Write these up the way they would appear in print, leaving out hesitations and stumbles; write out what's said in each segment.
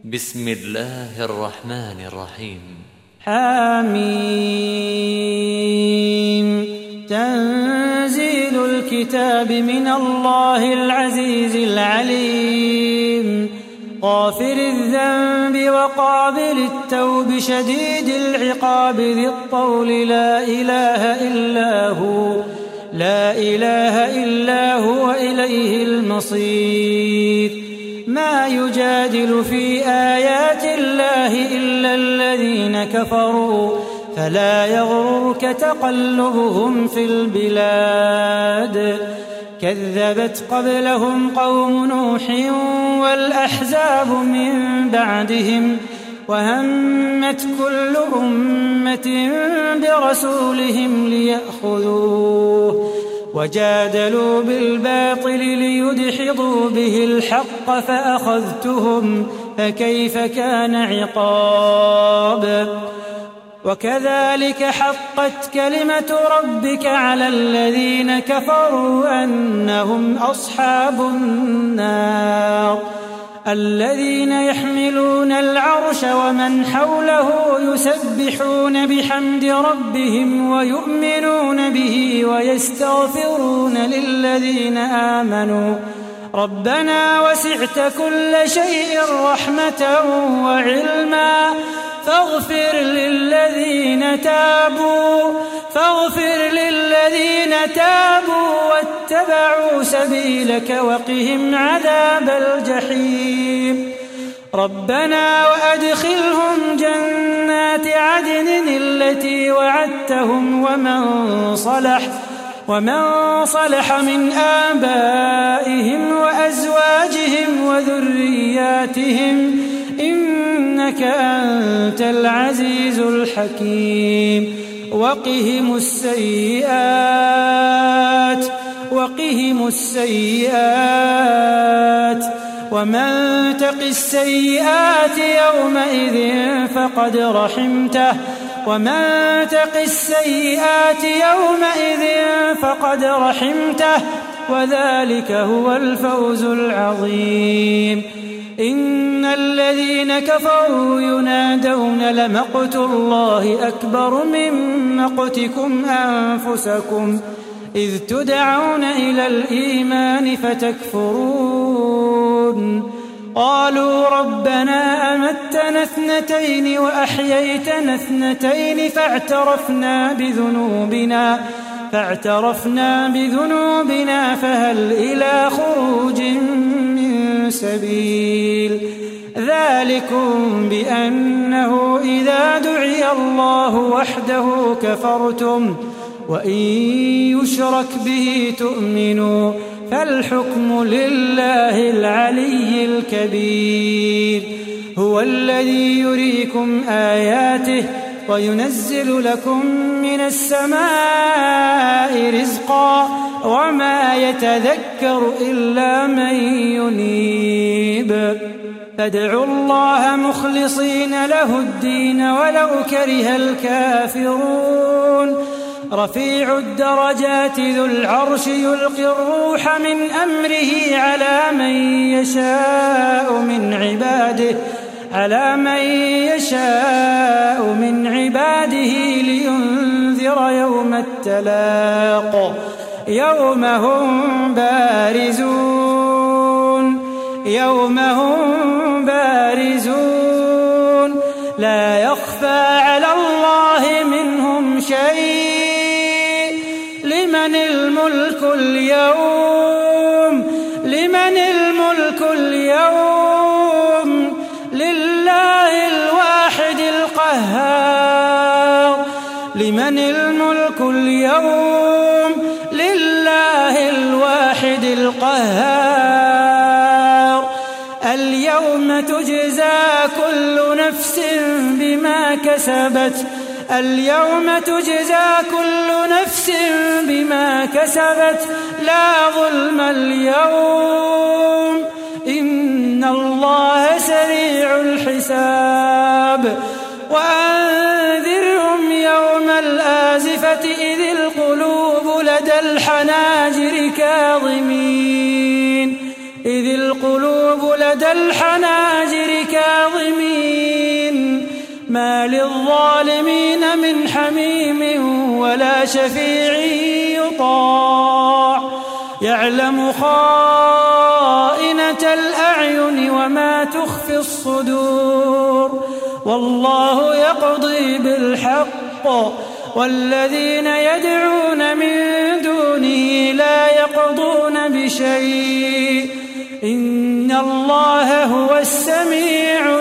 بسم الله الرحمن الرحيم. حميم. تنزيل الكتاب من الله العزيز العليم، غافر الذنب وقابل التوب شديد العقاب ذي الطول لا إله إلا هو إليه المصير. ما يجادل في آيات الله إلا الذين كفروا، فلا يغررك تقلبهم في البلاد. كذبت قبلهم قوم نوح والأحزاب من بعدهم، وهمت كل أمة برسولهم ليأخذوه، وجادلوا بالباطل ليدحضوا به الحق فأخذتهم، فكيف كان عقاب. وكذلك حقت كلمة ربك على الذين كفروا أنهم أصحاب النار. الذين يحملون العرش ومن حوله يسبحون بحمد ربهم ويؤمنون به ويستغفرون للذين آمنوا ربنا وسعت كل شيء رحمة وعلما فاغفر للذين تابوا واتبعوا سبيلك وقهم عذاب الجحيم. ربنا وأدخلهم جنات عدن التي وعدتهم ومن صلح من آبائهم وأزواجهم وذرياتهم إنك أنت العزيز الحكيم. وقهم السيئات ومن تق السيئات يومئذ فقد رحمته وذلك هو الفوز العظيم. إن الذين كفروا ينادون لمقت الله أكبر من مقتكم أنفسكم إذ تدعون إلى الإيمان فتكفرون. قالوا ربنا أمتنا اثنتين وأحييتنا اثنتين فاعترفنا بذنوبنا فهل إلى خروج من سبيل. ذلكم بأنه إذا دعي الله وحده كفرتم وإن يشرك به تؤمنوا فالحكم لله العلي الكبير. هو الذي يريكم آياته وينزل لكم من السماء رزقا وما يتذكر إلا من ينيب. فادعوا الله مخلصين له الدين ولو كره الكافرون. رفيع الدرجات ذو العرش يلقي الروح من أمره على من يشاء من عباده لينذر يوم التلاق يوم هم بارزون لا يخفى على الله منهم شيء. لمن الملك اليوم لله الواحد القهار. لمن الملك اليوم لله الواحد القهار. اليوم تجزى كل نفس بما كسبت لا ظلم اليوم إن الله سريع الحساب. وأنذرهم يوم الآزفة إذ القلوب لدى الحناجر كاظمين ما للظالمين من حميم ولا شفيع يطاع يعلم خائنة الأعين وما تخفي الصدور والله يقضي بالحق والذين يدعون من دونه لا يقضون بشيء إن الله هو السميع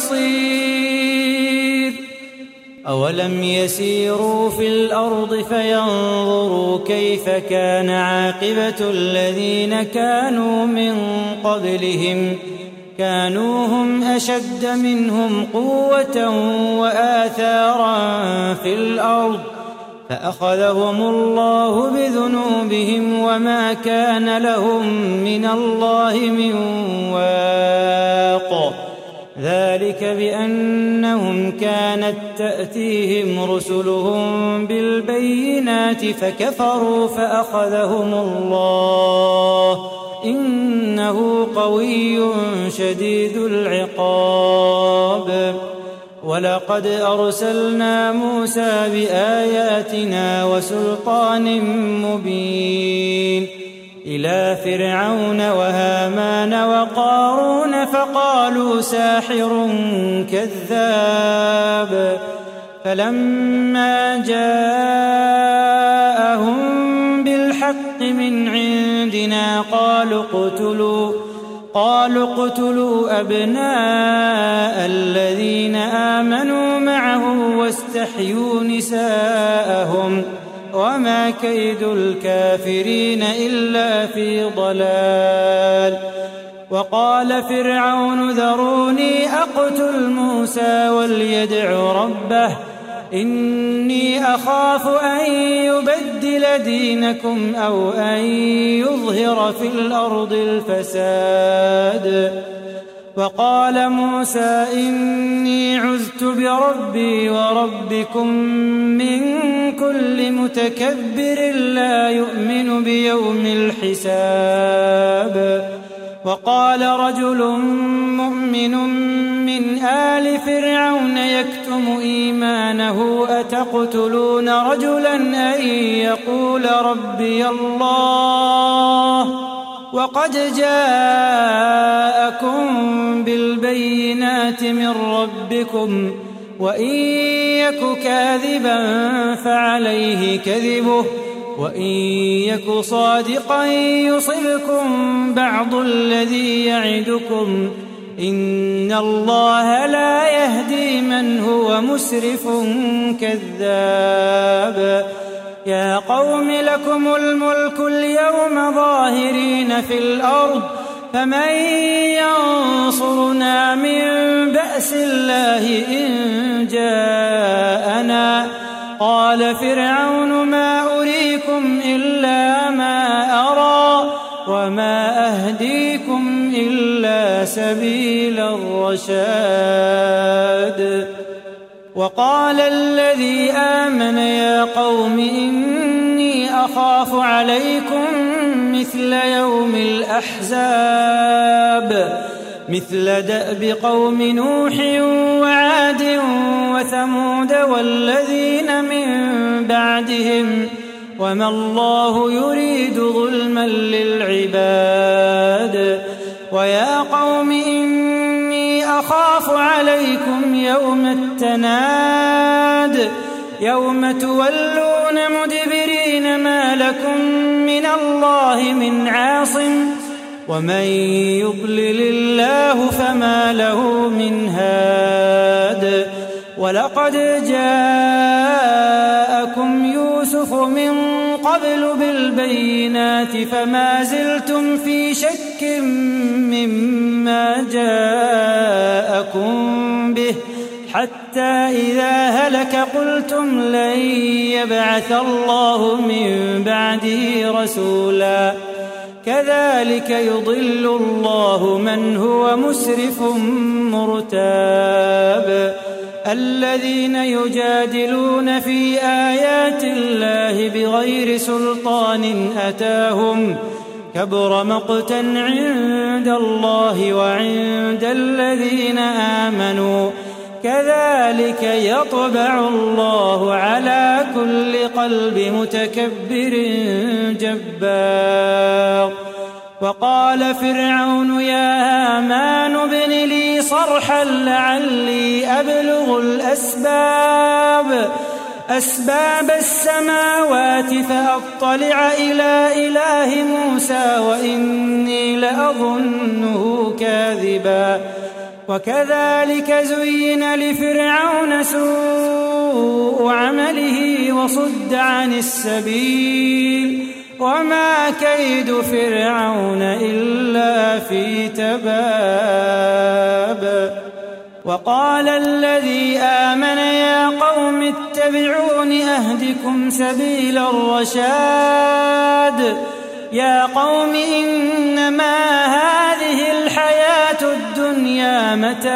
البصير أولم يسيروا في الأرض فينظروا كيف كان عاقبة الذين كانوا من قبلهم كانوا هم أشد منهم قوة وآثارا في الأرض فأخذهم الله بذنوبهم وما كان لهم من الله من واق ذلك بأنهم كانت تأتيهم رسلهم بالبينات فكفروا فأخذهم الله إنه قوي شديد العقاب ولقد أرسلنا موسى بآياتنا وسلطان مبين إلى فرعون وهامان وقارون فقالوا ساحر كذاب فلما جاءهم بالحق من عندنا قالوا اقتلوا أبناء الذين آمنوا معه واستحيوا نساءهم وما كيد الكافرين إلا في ضلال وقال فرعون ذروني أقتل موسى وليدع ربه إني أخاف أن يبدل دينكم أو أن يظهر في الأرض الفساد وقال موسى إني عذت بربي وربكم من كل متكبر لا يؤمن بيوم الحساب وقال رجل مؤمن من آل فرعون يكتم إيمانه أتقتلون رجلا أن يقول ربي الله وقد جاءكم بالبينات من ربكم وإن يك كاذبا فعليه كذبه وإن يك صادقا يصبكم بعض الذي يعدكم إن الله لا يهدي من هو مسرف كذاب يا قوم لكم الملك اليوم ظاهرين في الأرض فمن ينصرنا من بأس الله إن جاءنا قال فرعون ما أريكم إلا ما أرى وما أهديكم إلا سبيل الرشاد وقال الذي آمن يا قوم إني أخاف عليكم مثل يوم الأحزاب مثل دأب قوم نوح وعاد وثمود والذين من بعدهم وما الله يريد ظلما للعباد ويا قوم إني أخاف عليكم يوم التناد يوم تولون مدبرين ما لكم من الله من عاصم ومن يضلل الله فما له من هاد ولقد جاءكم يوسف من قبل بالبينات فما زلتم في شك مما جاءكم به حتى إذا هلك قلتم لن يبعث الله من بعده رسولا كذلك يضل الله من هو مسرف مرتاب الذين يجادلون في آيات الله بغير سلطان أتاهم كبر مقتا عند الله وعند الذين آمنوا كذلك يطبع الله على كل قلب متكبر جبار. وقال فرعون يا هامان ابن لي صرحا لعلي أبلغ أسباب السماوات فأطلع إلى إله موسى وإني لأظنه كاذبا. وكذلك زين لفرعون سوء عمله وصد عن السبيل وما كيد فرعون إلا في تباب. وقال الذي آمن يا قوم اتبعون أهدكم سبيل الرشاد. يا قوم إنما هذه الحياة الدنيا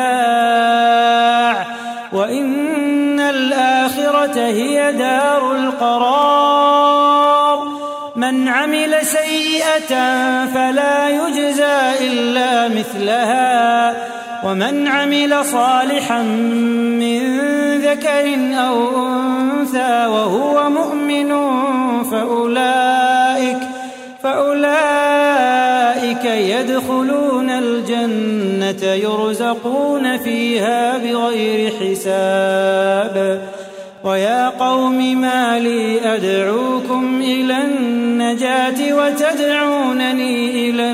متاع وإن الآخرة هي دار القرار. من عمل سيئة فلا يجزى إلا مثلها ومن عمل صالحا من ذكر أو أنثى وهو مؤمن فأولئك يدخلون الجنة يرزقون فيها بغير حساب. ويا قوم ما لي أدعوكم إلى النجاة وتدعونني إلى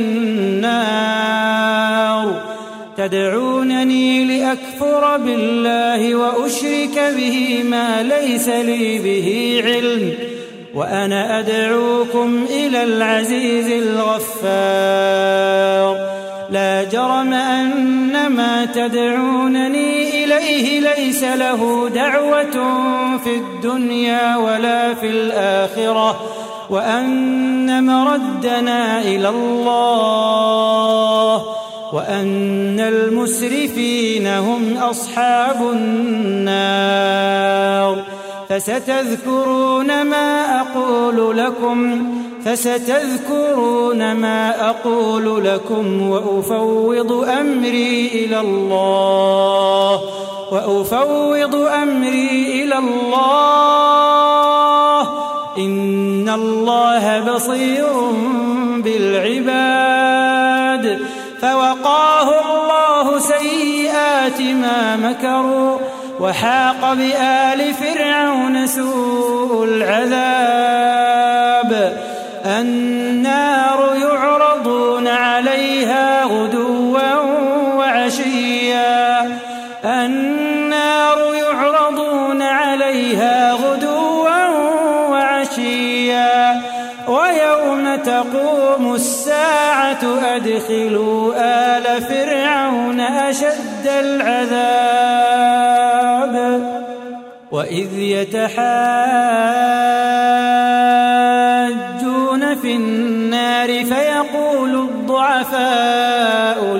النار. تدعونني لأكفر بالله وأشرك به ما ليس لي به علم وأنا أدعوكم إلى العزيز الغفار. لا جرم أن ما تدعونني إليه ليس له دعوة في الدنيا ولا في الآخرة وأن مردنا إلى الله وأن المسرفين هم أصحاب النار. فستذكرون ما أقول لكم وأفوض أمري إلى الله إن الله بصير بالعباد. فوقاه الله سيئات ما مكروا وحاق بآل فرعون سوء العذاب. النار يعرضون عليها غدوا وعشيا ويوم تقوم الساعة أدخلوا آل فرعون أشد العذاب. وإذ يتحاجون في النار فيقول الضعفاء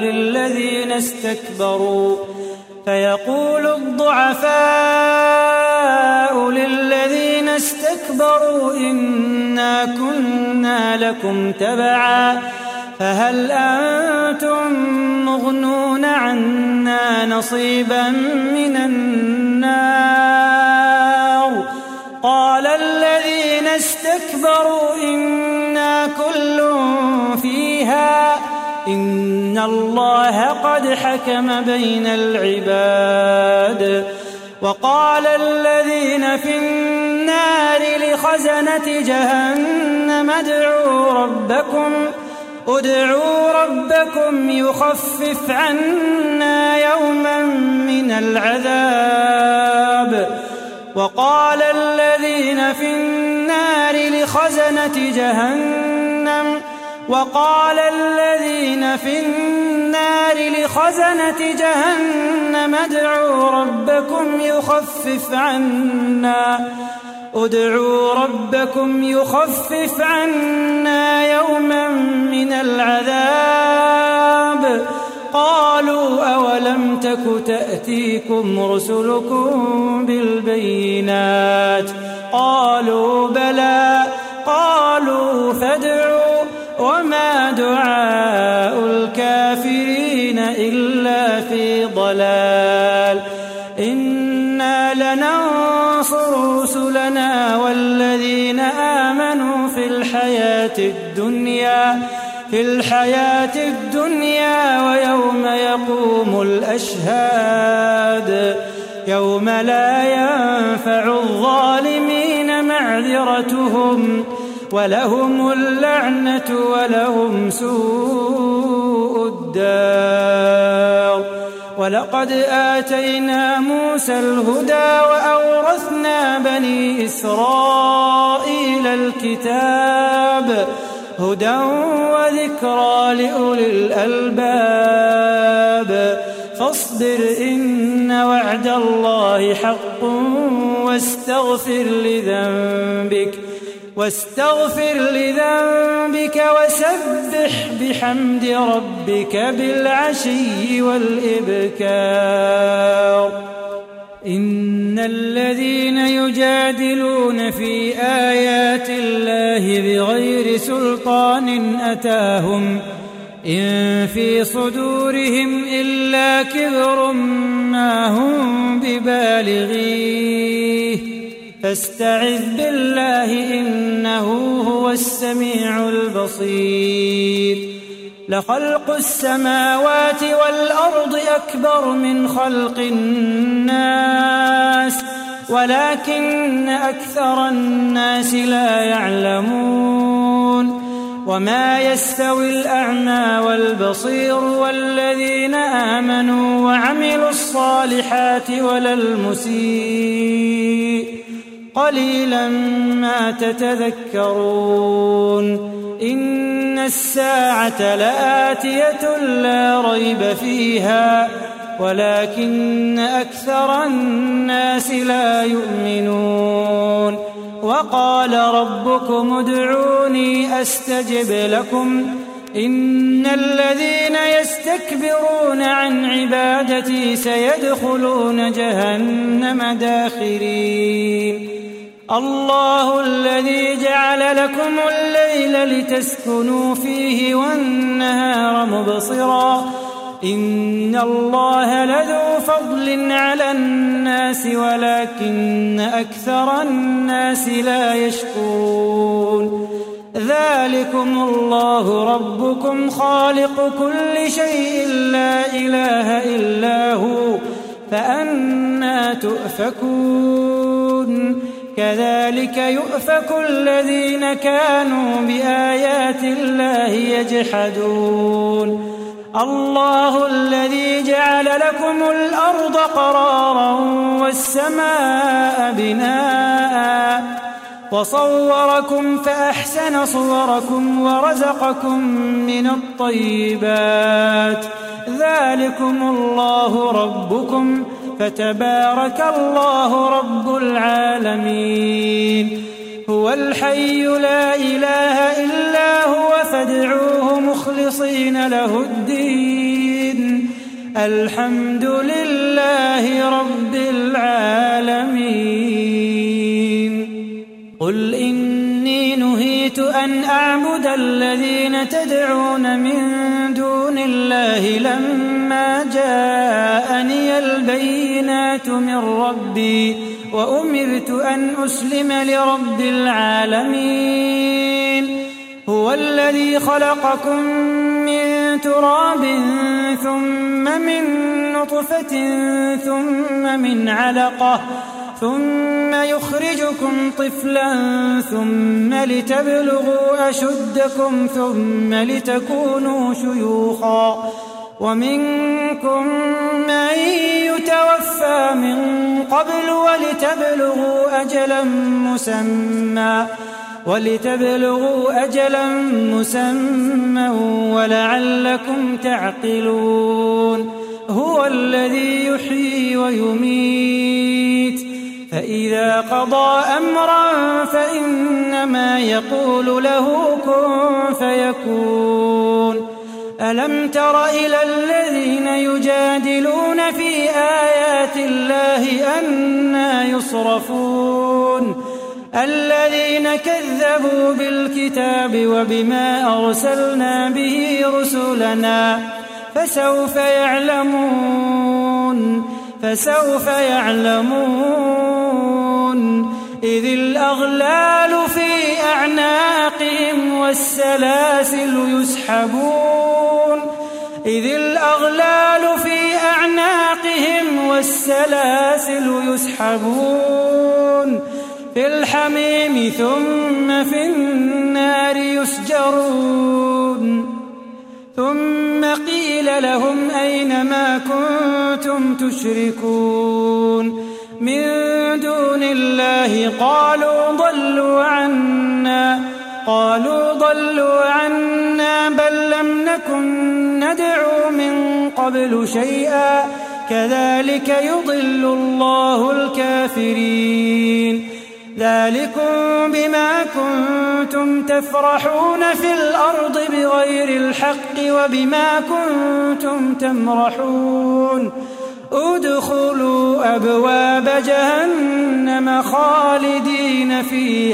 للذين استكبروا إنا كنا لكم تبعا فهل أنتم مغنون عنا نصيبا من النار. قال الذين استكبروا إنا كل فيها إن الله قد حكم بين العباد. وقال الذين في النار لخزنة جهنم ادعوا ربكم يخفف عنا يوما من العذاب. وقال الذين في النار لخزنة جهنم ادعوا ربكم يخفف عنا يوما من العذاب. قالوا أولم تك تأتيكم رسلكم بالبينات قالوا بلى قالوا فادعوا وما دعاء الكافرين إلا في ضلال. إنا لننصر رسلنا والذين آمنوا في الحياة الدنيا ويوم يقوم الأشهاد يوم لا ينفع الظالمين معذرتهم ولهم اللعنة ولهم سوء الدار. ولقد آتينا موسى الهدى وأورثنا بني إسرائيل الكتاب هدى وذكرى لأولي الألباب. فاصبر إن وعد الله حق واستغفر لذنبك وسبح بحمد ربك بالعشي والإبكار. إن الذين يجادلون في آيات الله بغير سلطان أتاهم إن في صدورهم إلا كبر ما هم ببالغيه فاستعذ بالله إنه هو السميع البصير. لخلق السماوات والأرض أكبر من خلق الناس ولكن أكثر الناس لا يعلمون. وما يستوي الأعمى والبصير والذين آمنوا وعملوا الصالحات ولا المسيء قليلا ما تتذكرون. إن الساعة لآتية لا ريب فيها ولكن أكثر الناس لا يؤمنون. وقال ربكم ادعوني أستجب لكم إن الذين يستكبرون عن عبادتي سيدخلون جهنم داخرين. الله الذي جعل لكم الليل لتسكنوا فيه والنهار مبصرا إن الله لذو فضل على الناس ولكن أكثر الناس لا يشكرون. ذلكم الله ربكم خالق كل شيء لا إله إلا هو فأنى تؤفكون. كذلك يؤفك الذين كانوا بآيات الله يجحدون. الله الذي جعل لكم الأرض قرارا والسماء بناء وصوركم فأحسن صوركم ورزقكم من الطيبات. ذلكم الله ربكم فتبارك الله رب العالمين. هو الحي لا إله إلا هو فادعوه مخلصين له الدين الحمد لله رب العالمين. قل إني نهيت أن أعبد الذين تدعون من دون الله لما جاءني البينات من ربي وأمرت أن أسلم لرب العالمين. هو الذي خلقكم من تراب ثم من نطفة ثم من علقة ثم يخرجكم طفلا ثم لتبلغوا أشدكم ثم لتكونوا شيوخا ومنكم من يتوفى من قبل ولتبلغوا أجلا مسمى ولعلكم تعقلون. هو الذي يحيي ويميت فإذا قضى أمرا فإنما يقول له كن فيكون. ألم تر إلى الذين يجادلون في آيات الله أنى يصرفون الذين كذبوا بالكتاب وبما أرسلنا به رسلنا فسوف يعلمون. فسوف يعلمون. إذ الأغلال في أعناقهم والسلاسل يسحبون إذ الأغلال في أعناقهم والسلاسل يسحبون في الحميم ثم في النار يسجرون. ثم قيل لهم أين ما كنتم تشركون من دون الله؟ قالوا ضلوا عنا بل لم نكن ندعو من قبل شيئا كذلك يضل الله الكافرين. ذلكم بما كنتم تفرحون في الأرض بغير الحق وبما كنتم تمرحون. ادخلوا أبواب جهنم خالدين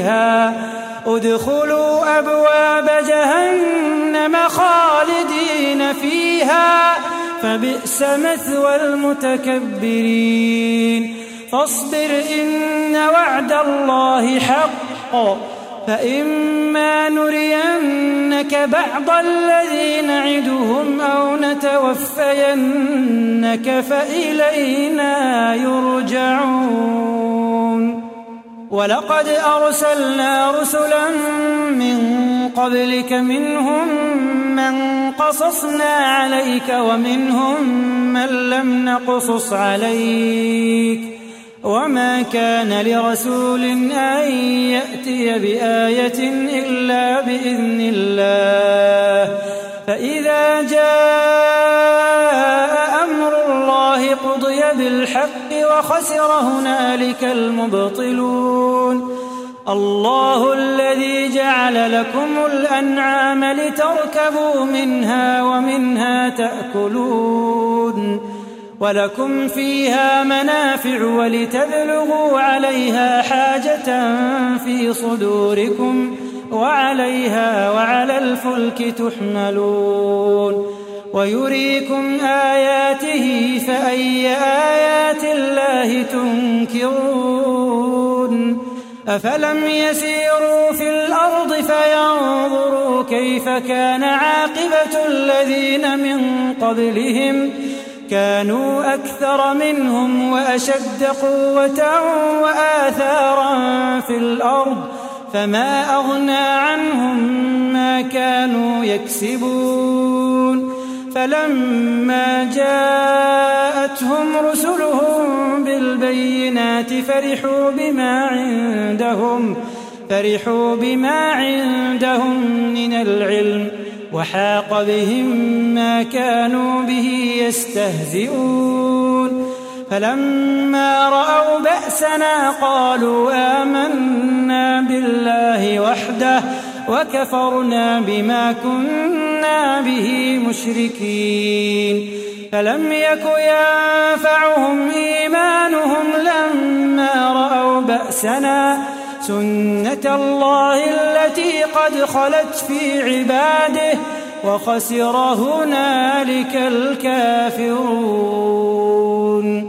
فيها فبئس مثوى المتكبرين. فاصبر إن وعد الله حق فإما نرينك بعض الذي نعدهم أو نتوفينك فإلينا يرجعون. ولقد أرسلنا رسلا من قبلك منهم من قصصنا عليك ومنهم من لم نقصص عليك وما كان لرسول أن يأتي بآية إلا بإذن الله. فإذا جاء أمر الله قضي بالحق وخسر هنالك المبطلون. الله الذي جعل لكم الأنعام لتركبوا منها ومنها تأكلون ولكم فيها منافع ولتبلغوا عليها حاجة في صدوركم وعليها وعلى الفلك تحملون. ويريكم آياته فأي آيات الله تنكرون. أفلم يسيروا في الأرض فينظروا كيف كان عاقبة الذين من قبلهم كانوا أكثر منهم وأشد قوة وآثارا في الأرض فما أغنى عنهم ما كانوا يكسبون. فلما جاءتهم رسلهم بالبينات فرحوا بما عندهم من العلم وحاق بهم ما كانوا به يستهزئون. فلما رأوا بأسنا قالوا آمنا بالله وحده وكفرنا بما كنا به مشركين. فلم يك ينفعهم إيمانهم لما رأوا بأسنا سنة الله التي قد خلت في عباده وخسر هنالك الكافرون.